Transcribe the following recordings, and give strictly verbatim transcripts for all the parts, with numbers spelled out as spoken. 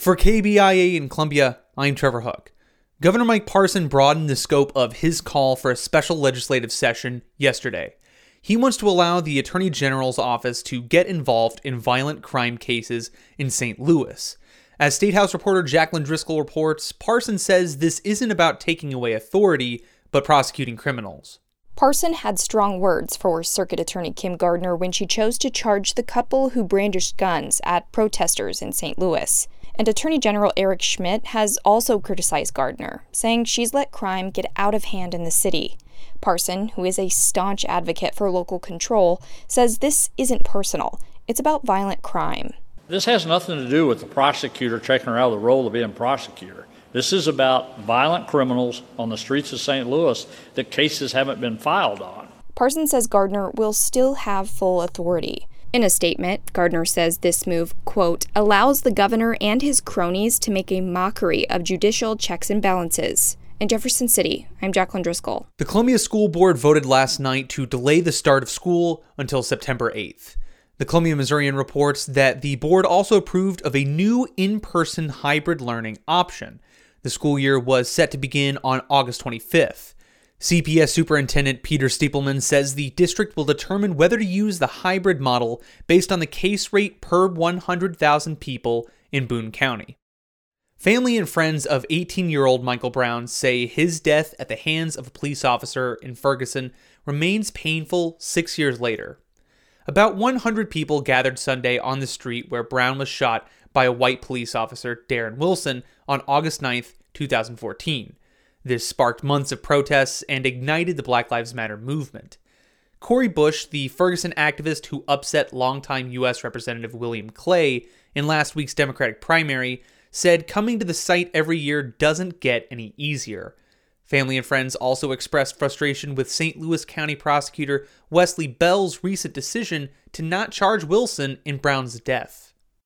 For K B I A in Columbia, I'm Trevor Hook. Governor Mike Parson broadened the scope of his call for a special legislative session yesterday. He wants to allow the Attorney General's office to get involved in violent crime cases in Saint Louis. As State House reporter Jacqueline Driscoll reports, Parson says this isn't about taking away authority, but prosecuting criminals. Parson had strong words for Circuit Attorney Kim Gardner when she chose to charge the couple who brandished guns at protesters in Saint Louis. And Attorney General Eric Schmitt has also criticized Gardner, saying she's let crime get out of hand in the city. Parson, who is a staunch advocate for local control, says this isn't personal. It's about violent crime. This has nothing to do with the prosecutor taking her out of the role of being prosecutor. This is about violent criminals on the streets of Saint Louis that cases haven't been filed on. Parson says Gardner will still have full authority. In a statement, Gardner says this move, quote, allows the governor and his cronies to make a mockery of judicial checks and balances. In Jefferson City, I'm Jacqueline Driscoll. The Columbia School Board voted last night to delay the start of school until September eighth. The Columbia Missourian reports that the board also approved of a new in-person hybrid learning option. The school year was set to begin on August twenty-fifth. C P S Superintendent Peter Stiepelman says the district will determine whether to use the hybrid model based on the case rate per one hundred thousand people in Boone County. Family and friends of eighteen-year-old Michael Brown say his death at the hands of a police officer in Ferguson remains painful six years later. About one hundred people gathered Sunday on the street where Brown was shot by a white police officer, Darren Wilson, on August ninth, two thousand fourteen. This sparked months of protests and ignited the Black Lives Matter movement. Cori Bush, the Ferguson activist who upset longtime U S Representative William Clay in last week's Democratic primary, said coming to the site every year doesn't get any easier. Family and friends also expressed frustration with Saint Louis County Prosecutor Wesley Bell's recent decision to not charge Wilson in Brown's death.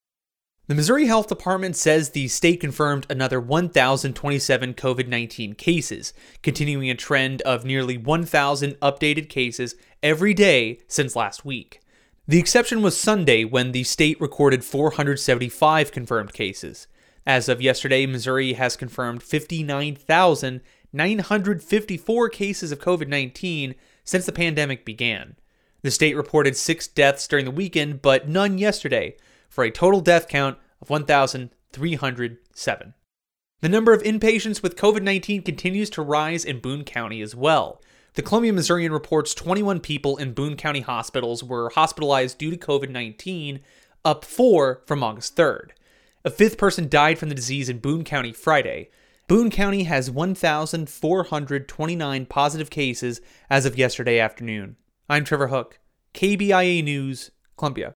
The Missouri Health Department says the state confirmed another one thousand twenty-seven covid nineteen cases, continuing a trend of nearly one thousand updated cases every day since last week. The exception was Sunday, when the state recorded four hundred seventy-five confirmed cases. As of yesterday, Missouri has confirmed fifty-nine thousand nine hundred fifty-four cases of covid nineteen since the pandemic began. The state reported six deaths during the weekend, but none yesterday, for a total death count of one thousand three hundred seven. The number of inpatients with covid nineteen continues to rise in Boone County as well. The Columbia Missourian reports twenty-one people in Boone County hospitals were hospitalized due to covid nineteen, up four from August third. A fifth person died from the disease in Boone County Friday. Boone County has one thousand four hundred twenty-nine positive cases as of yesterday afternoon. I'm Trevor Hook, K B I A News, Columbia.